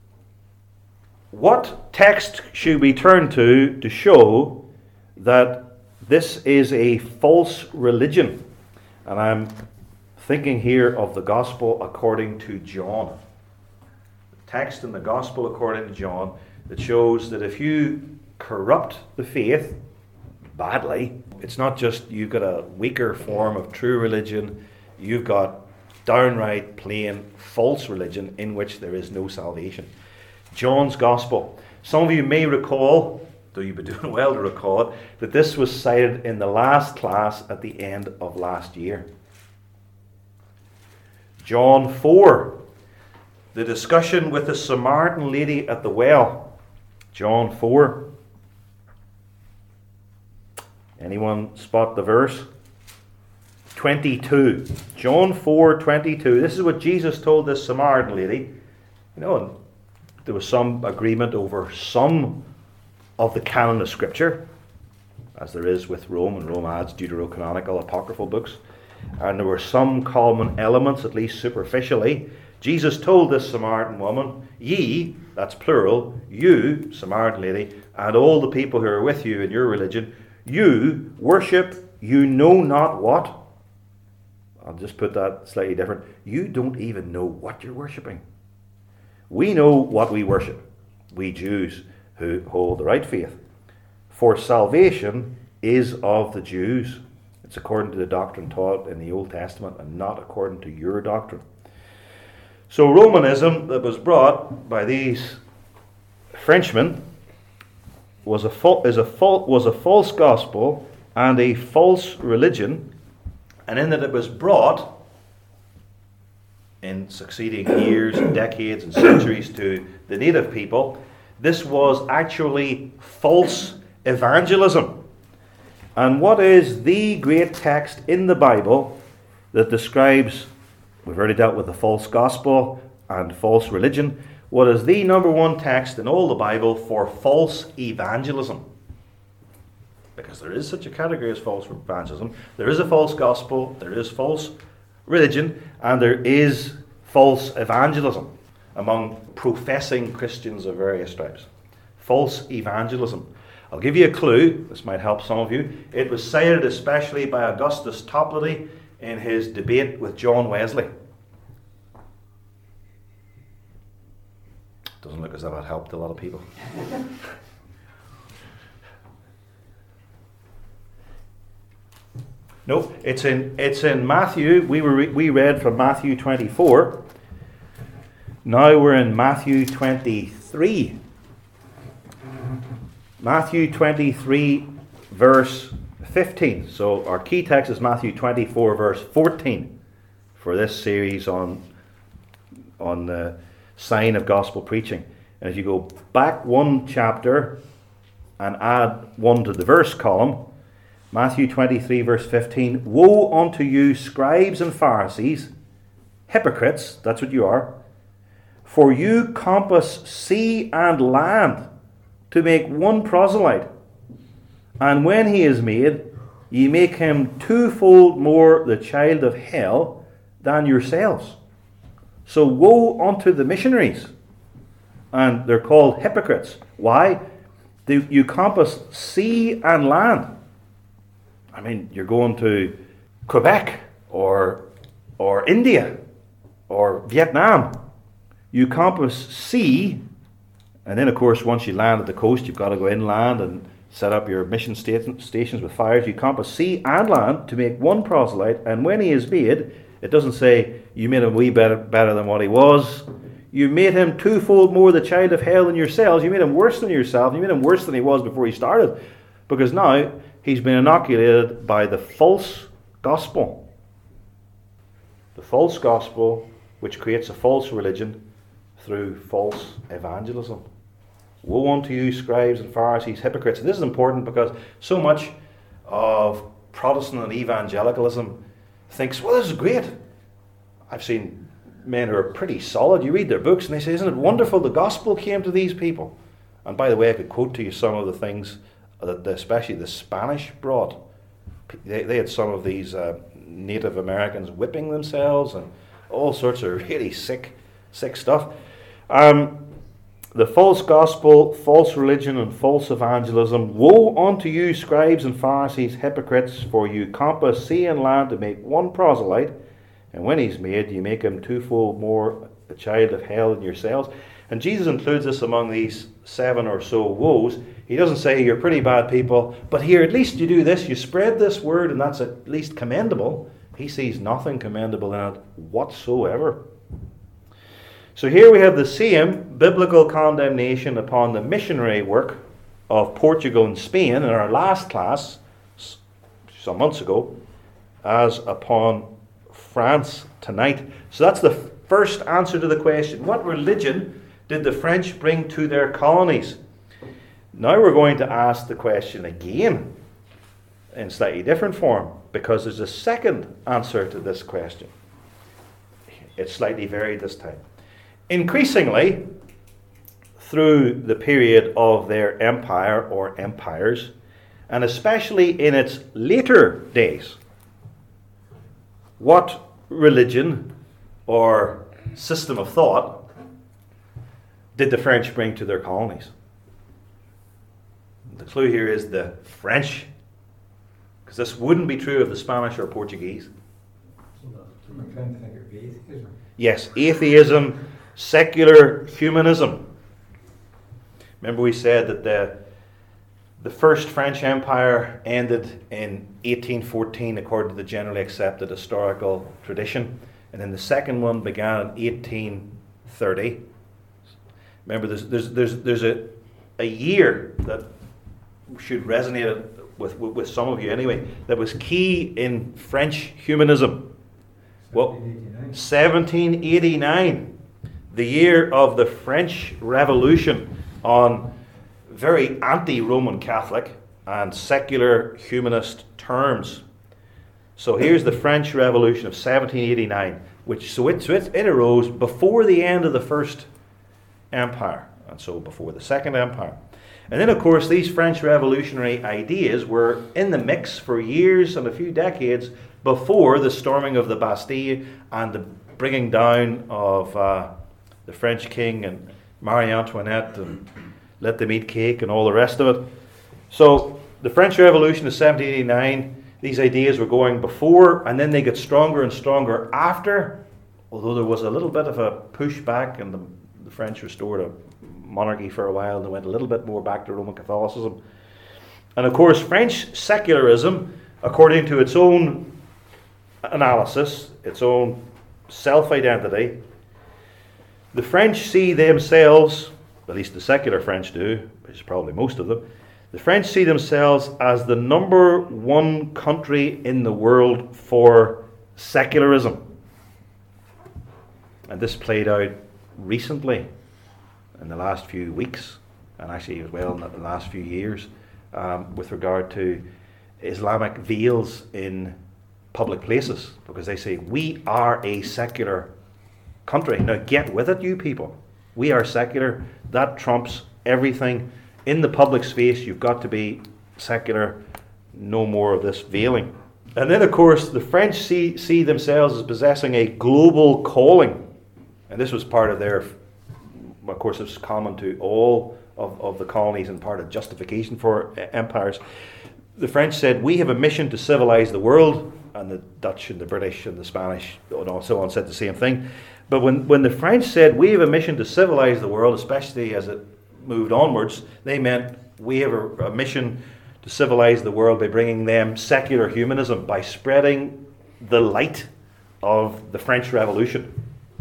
what text should we turn to show that this is a false religion? And I'm thinking here of the Gospel according to John. The text in the Gospel according to John that shows that if you corrupt the faith badly, it's not just you've got a weaker form of true religion, you've got downright plain false religion in which there is no salvation. John's Gospel. Some of you may recall, though you'd be doing well to recall it, that this was cited in the last class at the end of last year. John 4, the discussion with the Samaritan lady at the well. John 4. Anyone spot the verse? 22. John 4:22. This is what Jesus told this Samaritan lady. And there was some agreement over some of the canon of Scripture, as there is with Rome, and Rome adds deuterocanonical apocryphal books. And there were some common elements, at least superficially. Jesus told this Samaritan woman, ye, that's plural, you, Samaritan lady, and all the people who are with you in your religion, you worship you know not what. I'll just put that slightly different. You don't even know what you're worshipping. We know what we worship, we Jews who hold the right faith. For salvation is of the Jews. It's according to the doctrine taught in the Old Testament and not according to your doctrine. So Romanism that was brought by these Frenchmen was a false gospel and a false religion, and in that it was brought in succeeding years and decades and centuries to the native people. This was actually false evangelism. And what is the great text in the Bible that describes, we've already dealt with the false gospel and false religion, what is the number one text in all the Bible for false evangelism? Because there is such a category as false evangelism. There is a false gospel, there is false religion, and there is false evangelism among professing Christians of various types. False evangelism. I'll give you a clue. This might help some of you. It was cited especially by Augustus Toplady in his debate with John Wesley. Doesn't look as though it helped a lot of people. No, it's in Matthew. We read from Matthew 24. Now we're in Matthew 23. Matthew 23, verse 15. So our key text is Matthew 24, verse 14 for this series on the sign of gospel preaching. And as you go back one chapter and add one to the verse column, Matthew 23, verse 15, Woe unto you, scribes and Pharisees, hypocrites, that's what you are, for you compass sea and land to make one proselyte, and when he is made, ye make him twofold more the child of hell than yourselves. So woe unto the missionaries, and they're called hypocrites. Why? You compass sea and land. I mean, you're going to Quebec or India or Vietnam. You compass sea, and then of course once you land at the coast, you've got to go inland and set up your mission stations with fires. You compass sea and land to make one proselyte, and when he is made, it doesn't say you made him a wee better than what he was. You made him twofold more the child of hell than yourselves. You made him worse than yourself. You made him worse than he was before he started, because now he's been inoculated by the false gospel. The false gospel, which creates a false religion through false evangelism. Woe unto you, scribes and Pharisees, hypocrites. And this is important because so much of Protestant and evangelicalism thinks, well, this is great. I've seen men who are pretty solid. You read their books and they say, isn't it wonderful the gospel came to these people? And by the way, I could quote to you some of the things that especially the Spanish brought. They had some of these Native Americans whipping themselves and all sorts of really sick stuff. The false gospel, false religion, and false evangelism. Woe unto you, scribes and Pharisees, hypocrites, for you compass sea and land to make one proselyte, and when he's made, you make him twofold more a child of hell than yourselves. And Jesus includes this among these 7 or so woes. He doesn't say you're pretty bad people, but here at least you do this, you spread this word, and that's at least commendable. He sees nothing commendable in it whatsoever. So here we have the same biblical condemnation upon the missionary work of Portugal and Spain in our last class some months ago as upon France tonight. So that's the first answer to the question. What religion did the French bring to their colonies? Now we're going to ask the question again in slightly different form, because there's a second answer to this question. It's slightly varied this time. Increasingly, through the period of their empire or empires, and especially in its later days, what religion or system of thought did the French bring to their colonies? The clue here is the French, because this wouldn't be true of the Spanish or Portuguese. I'm trying to think of atheism. Yes, atheism, secular humanism. Remember we said that the first French Empire ended in 1814 according to the generally accepted historical tradition, and then the second one began in 1830. Remember, there's a year that should resonate with some of you anyway, that was key in French humanism. Well, 1789, the year of the French Revolution, on very anti-Roman Catholic and secular humanist terms. So here's the French Revolution of 1789, it arose before the end of the First Empire, and so before the Second Empire. And then, of course, these French revolutionary ideas were in the mix for years and a few decades before the storming of the Bastille and the bringing down of the French king and Marie Antoinette and let them eat cake and all the rest of it. So the French Revolution of 1789, these ideas were going before, and then they got stronger and stronger after, although there was a little bit of a pushback, and the French restored a monarchy for a while, and they went a little bit more back to Roman Catholicism. And of course, French secularism, according to its own analysis, its own self-identity, the French see themselves, at least the secular French do, which is probably most of them, the French see themselves as the number one country in the world for secularism. And this played out recently, in the last few weeks, and actually as well in the last few years, with regard to Islamic veils in public places, because they say, we are a secular country. Now get with it, you people. We are secular. That trumps everything. In the public space, you've got to be secular. No more of this veiling. And then, of course, the French see themselves as possessing a global calling. And this was part of their, of course, it's common to all of the colonies and part of justification for empires. The French said, we have a mission to civilize the world, and the Dutch and the British and the Spanish and so on said the same thing. But when the French said, we have a mission to civilize the world, especially as it moved onwards, they meant we have a mission to civilize the world by bringing them secular humanism, by spreading the light of the French Revolution.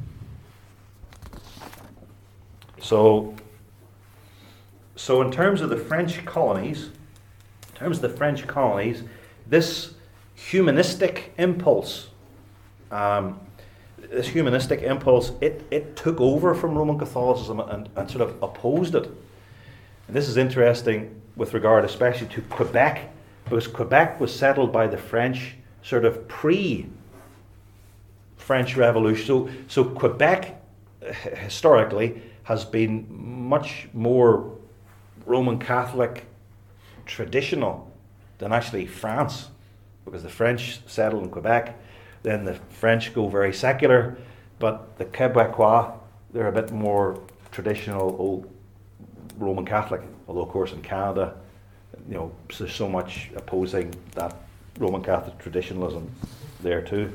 So in terms of the French colonies, this humanistic impulse, it took over from Roman Catholicism and sort of opposed it. And this is interesting with regard especially to Quebec, because Quebec was settled by the French sort of pre-French Revolution. So Quebec historically has been much more Roman Catholic traditional than actually France, because the French settled in Quebec, then the French go very secular, but the Quebecois, they're a bit more traditional old Roman Catholic, although of course in Canada, there's so much opposing that Roman Catholic traditionalism there too.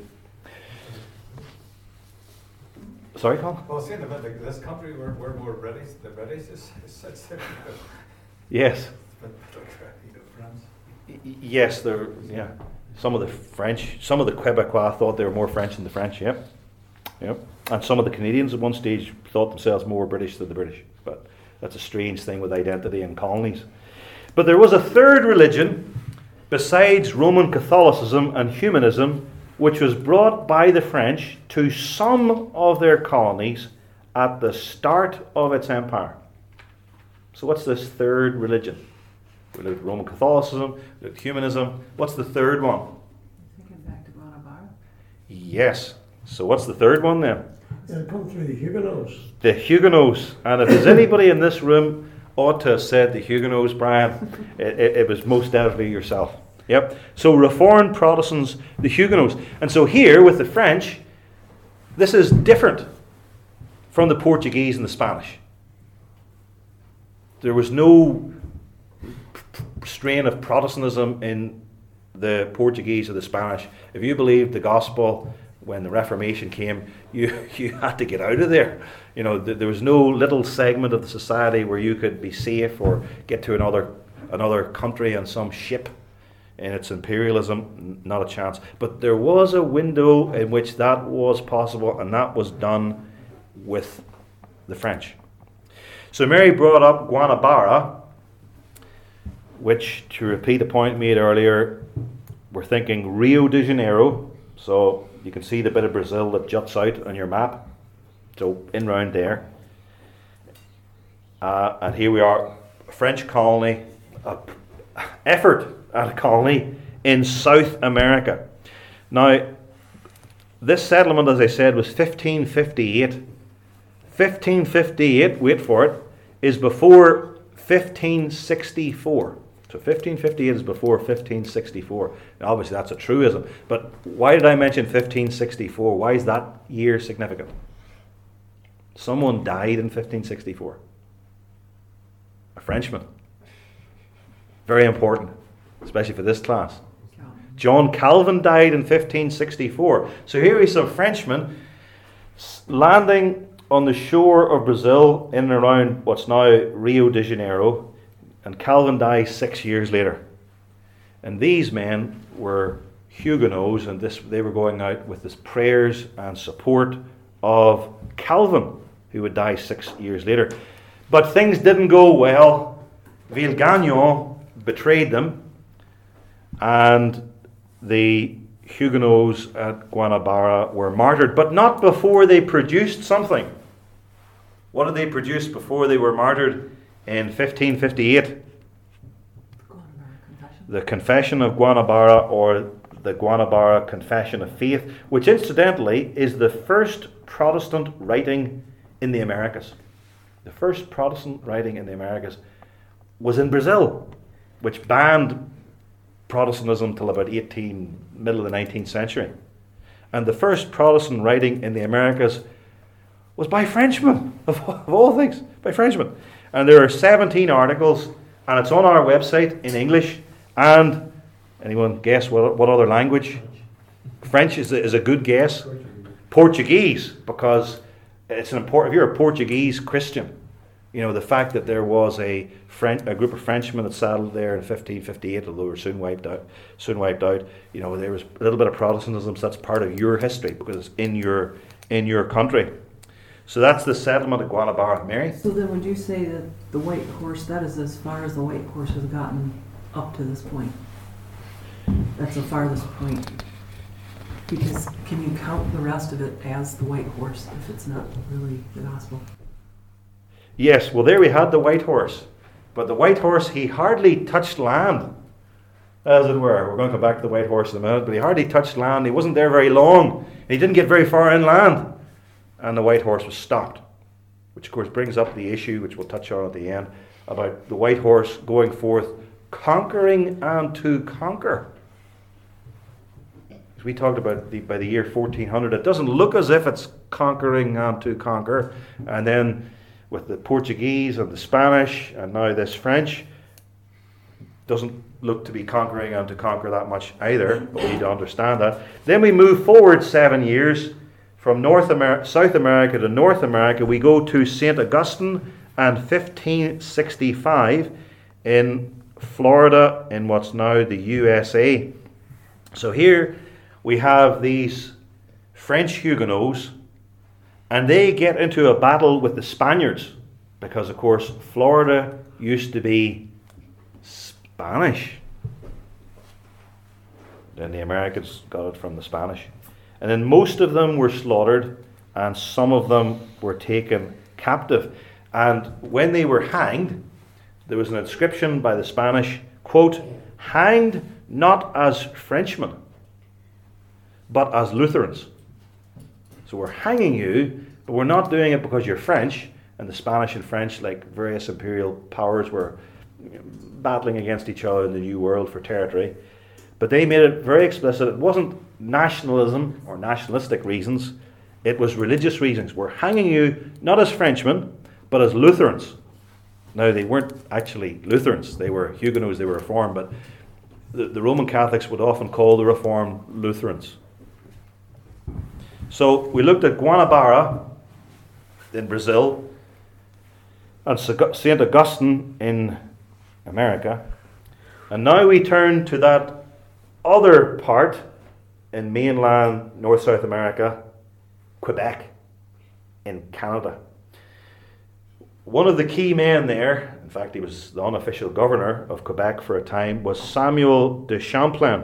Sorry, Colin? Well, see, in the middle of this country, we're more British. The British is such a Yes. France. Yes, yeah. Some of the Quebecois thought they were more French than the French, yep. And some of the Canadians at one stage thought themselves more British than the British. But that's a strange thing with identity and colonies. But there was a third religion besides Roman Catholicism and humanism, which was brought by the French to some of their colonies at the start of its empire. So what's this third religion? We looked at Roman Catholicism, we looked at humanism. What's the third one? Thinking back to Guanabara. Yes. So what's the third one then? It'll come through the Huguenots. The Huguenots. And if there's anybody in this room ought to have said the Huguenots, Brian, it was most definitely yourself. Yep. So Reformed Protestants, the Huguenots. And so here with the French, this is different from the Portuguese and the Spanish. There was no strain of Protestantism in the Portuguese or the Spanish. If you believed the gospel when the Reformation came, you had to get out of there. There was no little segment of the society where you could be safe or get to another country on some ship in its imperialism. Not a chance. But there was a window in which that was possible, and that was done with the French. So Mary brought up Guanabara, which, to repeat a point made earlier, we're thinking Rio de Janeiro. So you can see the bit of Brazil that juts out on your map. So in round there. And here we are, a French colony, effort at a colony in South America. Now, this settlement, as I said, was 1558. 1558, wait for it, is before 1564. So 1558 is before 1564. Now, obviously, that's a truism. But why did I mention 1564? Why is that year significant? Someone died in 1564. A Frenchman. Very important, especially for this class. John Calvin died in 1564. So here is some Frenchmen landing on the shore of Brazil in and around what's now Rio de Janeiro, and Calvin dies 6 years later. And these men were Huguenots, and they were going out with this prayers and support of Calvin, who would die 6 years later. But things didn't go well. Villegagnon betrayed them, and the Huguenots at Guanabara were martyred, but not before they produced something. What did they produce before they were martyred in 1558? The Confession of Guanabara, or the Guanabara Confession of Faith, which incidentally is the first Protestant writing in the Americas. The first Protestant writing in the Americas was in Brazil, which banned Protestantism till about middle of the 19th century. And the first Protestant writing in the Americas was by Frenchmen, of all things, by Frenchmen. And there are 17 articles, and it's on our website in English, and anyone guess what other language? French is a good guess. Portuguese, because it's an important, if you're a Portuguese Christian, you know, the fact that there was a group of Frenchmen that settled there in 1558, although they were soon wiped out. You know, there was a little bit of Protestantism, so that's part of your history because it's in your country. So that's the settlement of Guanabara. Mary? So then would you say that the White Horse, that is as far as the White Horse has gotten up to this point? That's the farthest point. Because can you count the rest of it as the White Horse if it's not really the gospel? Yes, well there we had the White Horse. But the White Horse, he hardly touched land, as it were. We're going to come back to the White Horse in a minute, but he hardly touched land. He wasn't there very long. He didn't get very far inland. And the White Horse was stopped. Which of course brings up the issue, which we'll touch on at the end, about the White Horse going forth, conquering and to conquer. As we talked about by the year 1400, it doesn't look as if it's conquering and to conquer. And then with the Portuguese and the Spanish and now this French, doesn't look to be conquering and to conquer that much either, but we need to understand that. Then we move forward 7 years from South America to North America. We go to St. Augustine and 1565 in Florida, in what's now the USA. So here we have these French Huguenots, and they get into a battle with the Spaniards because, of course, Florida used to be Spanish. Then the Americans got it from the Spanish. And then most of them were slaughtered, and some of them were taken captive. And when they were hanged, there was an inscription by the Spanish, quote, "Hanged not as Frenchmen, but as Lutherans." So we're hanging you, but we're not doing it because you're French. And the Spanish and French, like various imperial powers, were battling against each other in the New World for territory. But they made it very explicit. It wasn't nationalism or nationalistic reasons. It was religious reasons. We're hanging you not as Frenchmen, but as Lutherans. Now, they weren't actually Lutherans. They were Huguenots, they were Reformed, but the Roman Catholics would often call the Reformed Lutherans. So we looked at Guanabara in Brazil and St. Augustine in America. And now we turn to that other part in mainland North-South America, Quebec, in Canada. One of the key men there, in fact he was the unofficial governor of Quebec for a time, was Samuel de Champlain,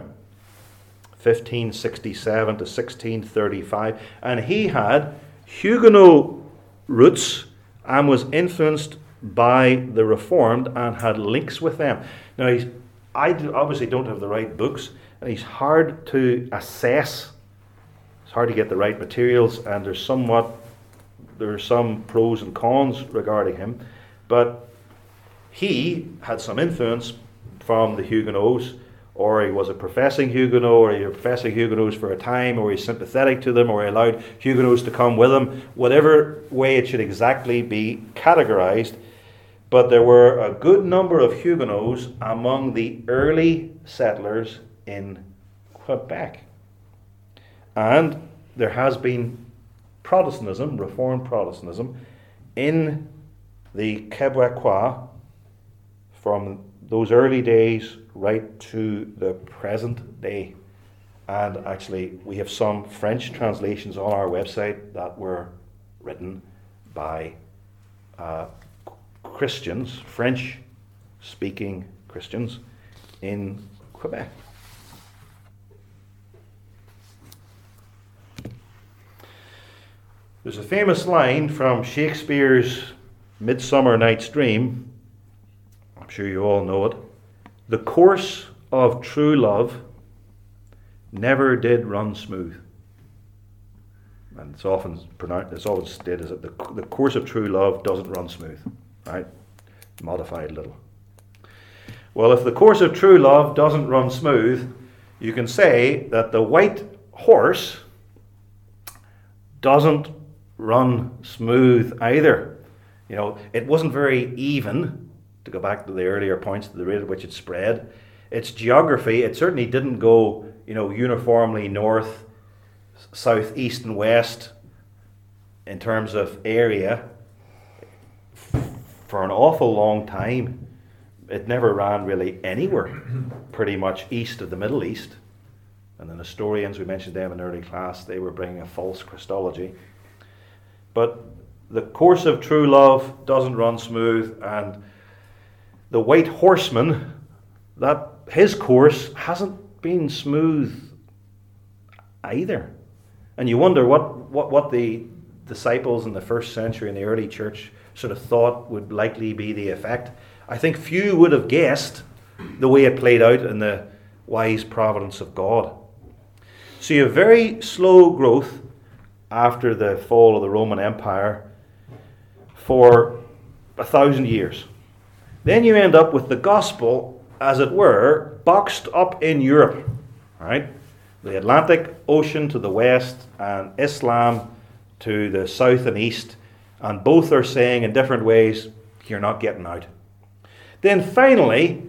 1567 to 1635, and he had Huguenot roots and was influenced by the Reformed and had links with them. Now, obviously don't have the right books, and he's hard to assess. It's hard to get the right materials, and there are some pros and cons regarding him, but he had some influence from the Huguenots, or he was a professing Huguenot, or he was professing Huguenots for a time, or he's sympathetic to them, or he allowed Huguenots to come with him, whatever way it should exactly be categorized. But there were a good number of Huguenots among the early settlers in Quebec. And there has been Protestantism, Reformed Protestantism, in the Quebecois from those early days right to the present day. And actually, we have some French translations on our website that were written by Christians, French-speaking Christians in Quebec. There's a famous line from Shakespeare's Midsummer Night's Dream. I'm sure you all know it. The course of true love never did run smooth. And it's often stated as that the course of true love doesn't run smooth. Right? Modified a little. Well, if the course of true love doesn't run smooth, you can say that the white horse doesn't run smooth either. You know, it wasn't very even, to go back to the earlier points, the rate at which it spread. Its geography, it certainly didn't go, uniformly north, south, east and west in terms of area. For an awful long time, it never ran really anywhere, pretty much east of the Middle East. And the Nestorians, we mentioned them in early class, they were bringing a false Christology. But the course of true love doesn't run smooth, and the white horseman, that his course hasn't been smooth either. And you wonder what the disciples in the first century in the early church sort of thought would likely be the effect. I think few would have guessed the way it played out in the wise providence of God. So you have very slow growth after the fall of the Roman Empire for 1,000 years. Then you end up with the gospel, as it were, boxed up in Europe, right? The Atlantic Ocean to the west and Islam to the south and east, and both are saying in different ways, you're not getting out. Then finally,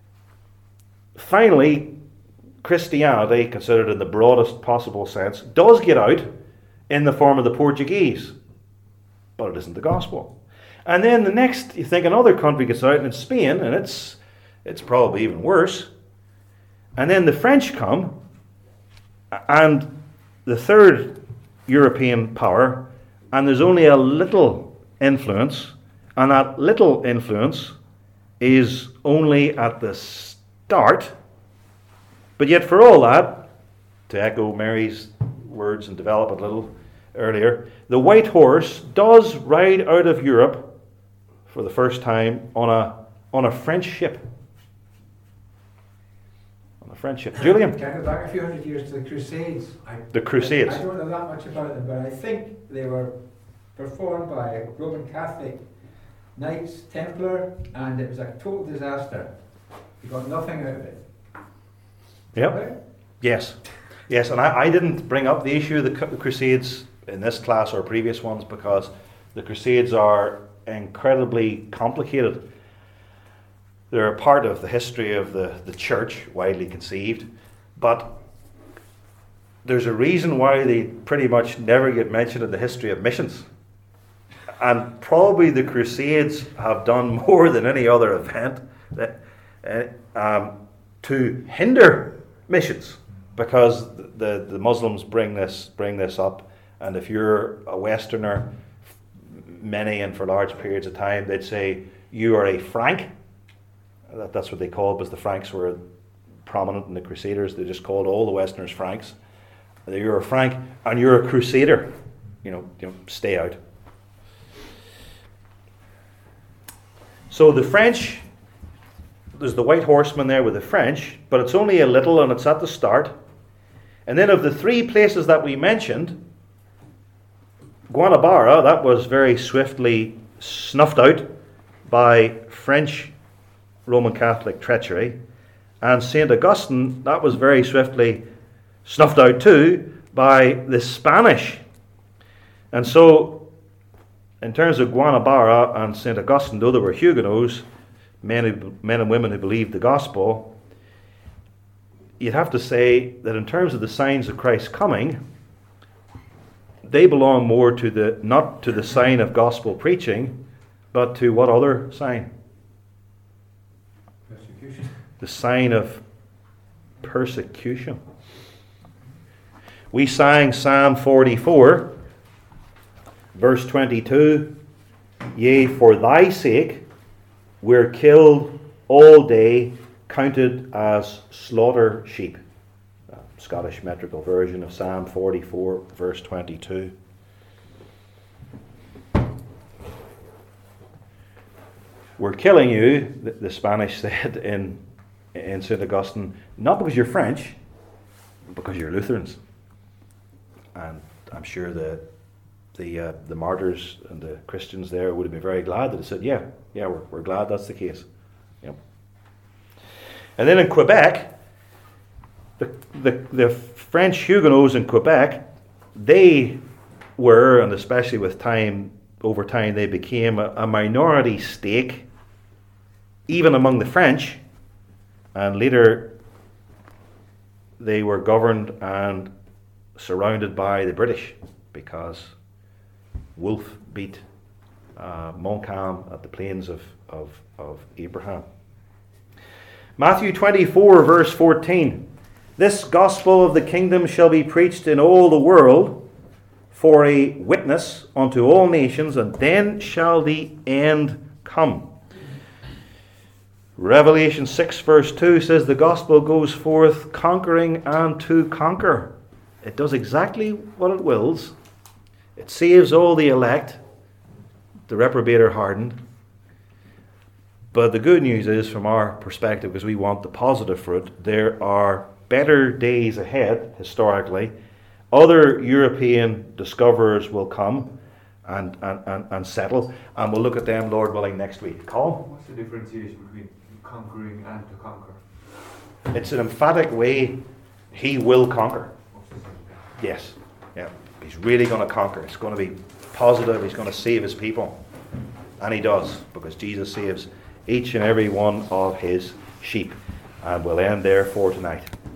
Christianity, considered in the broadest possible sense, does get out in the form of the Portuguese, but it isn't the gospel. And then the next, you think another country gets out, and it's Spain, and it's probably even worse. And then the French come, and the third European power, and there's only a little influence, and that little influence is only at the start. But yet for all that, to echo Mary's words and develop a little earlier, the white horse does ride out of Europe for the first time on a French ship. On a French ship. Julian? Can I go back a few hundred years to the Crusades? The Crusades. I don't know that much about them, but I think they were performed by Roman Catholic Knights Templar, and it was a total disaster. You got nothing out of it. Yep. Right? Yes. Yes, and I didn't bring up the issue of the Crusades in this class or previous ones because the Crusades are incredibly complicated. They're a part of the history of the church, widely conceived, but there's a reason why they pretty much never get mentioned in the history of missions. And probably the Crusades have done more than any other event to hinder missions, because the Muslims bring this up, and if you're a Westerner, many and for large periods of time, they'd say you are a Frank. That's what they called, because the Franks were prominent in the Crusaders. They just called all the Westerners Franks. You're a Frank, and you're a Crusader. Stay out. So the French, there's the White Horseman there with the French, but it's only a little, and it's at the start. And then of the three places that we mentioned, Guanabara, that was very swiftly snuffed out by French Roman Catholic treachery. And St. Augustine, that was very swiftly snuffed out too by the Spanish. And so, in terms of Guanabara and St. Augustine, though they were Huguenots, men and women who believed the gospel, you'd have to say that in terms of the signs of Christ's coming, they belong more to not to the sign of gospel preaching, but to what other sign? Persecution. The sign of persecution. We sang Psalm 44, verse 22, "Yea, for thy sake we're killed all day, counted as slaughter sheep." Scottish metrical version of Psalm 44, verse 22. We're killing you, the Spanish said in St. Augustine, not because you're French, but because you're Lutherans. And I'm sure the martyrs and the Christians there would have been very glad that they said, yeah, we're glad that's the case. Yep. And then in Quebec, the French Huguenots in Quebec, they were, and especially over time they became a minority stake, even among the French, and later they were governed and surrounded by the British, because Wolfe beat Montcalm at the Plains of Abraham. Matthew 24, verse 14. "This gospel of the kingdom shall be preached in all the world for a witness unto all nations, and then shall the end come." Revelation 6, verse 2 says the gospel goes forth conquering and to conquer. It does exactly what it wills. It saves all the elect. The reprobate are hardened. But the good news is, from our perspective, because we want the positive fruit, there are better days ahead, historically. Other European discoverers will come and settle, and we'll look at them, Lord willing, next week. Colin? What's the differentiation between conquering and to conquer? It's an emphatic way. He will conquer. What's the difference? Yes. Yeah. He's really going to conquer. It's going to be positive. He's going to save his people. And he does, because Jesus saves each and every one of his sheep. And we'll end there for tonight.